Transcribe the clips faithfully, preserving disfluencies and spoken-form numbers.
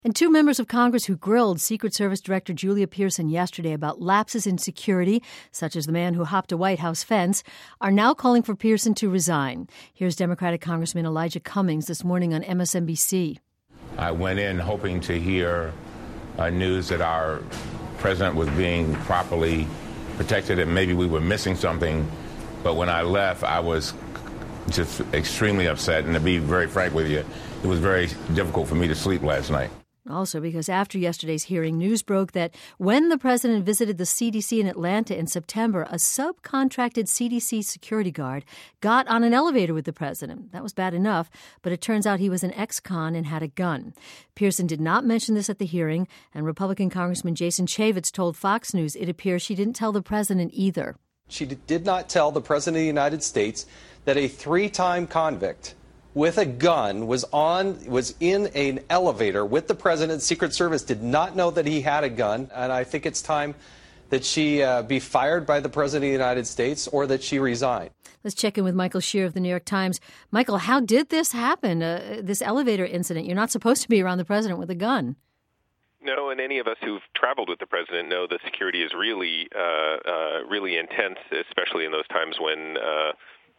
And two members of Congress who grilled Secret Service Director Julia Pearson yesterday about lapses in security, such as the man who hopped a White House fence, are now calling for Pearson to resign. Here's Democratic Congressman Elijah Cummings this morning on M S N B C. I went in hoping to hear uh, news that our president was being properly protected and maybe we were missing something. But when I left, I was just extremely upset. And to be very frank with you, it was very difficult for me to sleep last night. Also, because after yesterday's hearing, news broke that when the president visited the C D C in Atlanta in September, a subcontracted C D C security guard got on an elevator with the president. That was bad enough, but it turns out he was an ex-con and had a gun. Pearson did not mention this at the hearing, and Republican Congressman Jason Chaffetz told Fox News it appears she didn't tell the president either. She did not tell the president of the United States that a three-time convict with a gun was on was in an elevator with the president. Secret Service did not know that he had a gun, and I think it's time that she uh, be fired by the president of the United States or that she resign. Let's check in with Michael Shear of the New York Times. Michael, how did this happen, uh, this elevator incident? You're not supposed to be around the president with a gun. No, and any of us who've traveled with the president know the security is really, uh, uh, really intense, especially in those times when uh,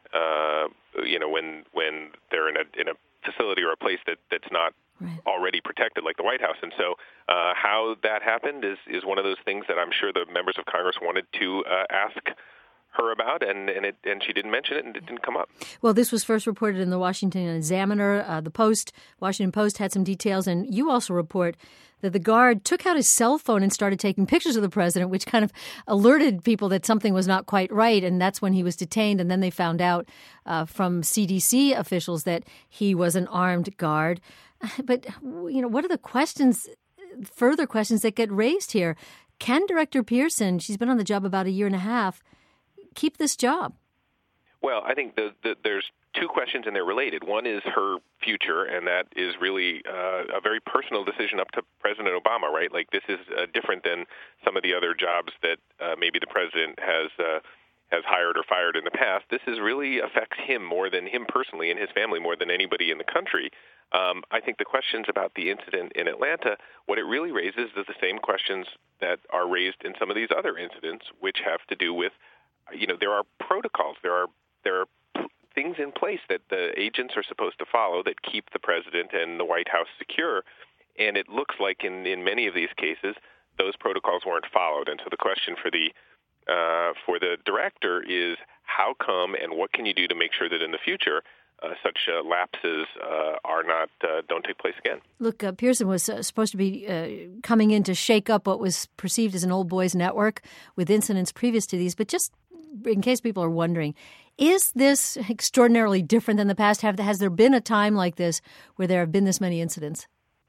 Uh, you know, when when they're in a in a facility or a place that, that's not right. already protected, like the White House. And so uh, how that happened is, is one of those things that I'm sure the members of Congress wanted to uh, ask her about, and and, it, and she didn't mention it, and it didn't come up. Well, this was first reported in the Washington Examiner. Uh, the Post, Washington Post had some details, and you also report that the guard took out his cell phone and started taking pictures of the president, which kind of alerted people that something was not quite right, and that's when he was detained. And then they found out uh, from C D C officials that he was an armed guard. But, you know, what are the questions, further questions that get raised here? Can Director Pearson, she's been on the job about a year and a half, keep this job? Well, I think the, the, there's two questions, and they're related. One is her future, and that is really uh, a very personal decision up to President Obama, right? Like, this is uh, different than some of the other jobs that uh, maybe the president has uh, has hired or fired in the past. This is really affects him more than him personally and his family more than anybody in the country. Um, I think the questions about the incident in Atlanta, what it really raises is the same questions that are raised in some of these other incidents, which have to do with, you know, there are protocols, there are there are things in place that the agents are supposed to follow that keep the president and the White House secure. And it looks like in, in many of these cases, those protocols weren't followed. And so the question for the uh, for the director is how come and what can you do to make sure that in the future uh, such uh, lapses uh, are not uh, don't take place again? Look, uh, Pearson was uh, supposed to be uh, coming in to shake up what was perceived as an old boys network with incidents previous to these. But just in case people are wondering, is this extraordinarily different than the past? Have has there been a time like this where there have been this many incidents?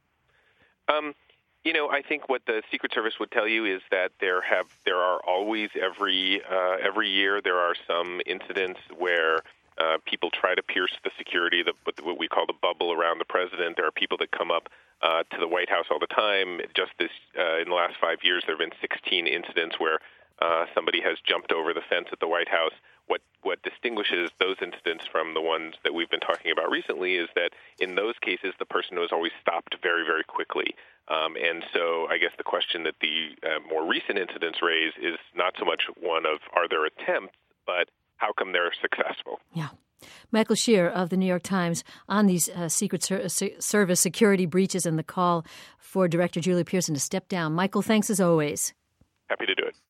Um, you know, I think what the Secret Service would tell you is that there have there are always every uh, every year there are some incidents where uh, people try to pierce the security, the, what we call the bubble around the president. There are people that come up uh, to the White House all the time. Just this uh, in the last five years, there have been sixteen incidents where uh, somebody has jumped over the fence at the White House. What what distinguishes those incidents from the ones that we've been talking about recently is that in those cases, the person was always stopped very, very quickly. Um, and so I guess the question that the uh, more recent incidents raise is not so much one of are there attempts, but how come they're successful? Yeah. Michael Shear of the New York Times on these uh, Secret Ser- Service security breaches and the call for Director Julia Pearson to step down. Michael, thanks as always. Happy to do it.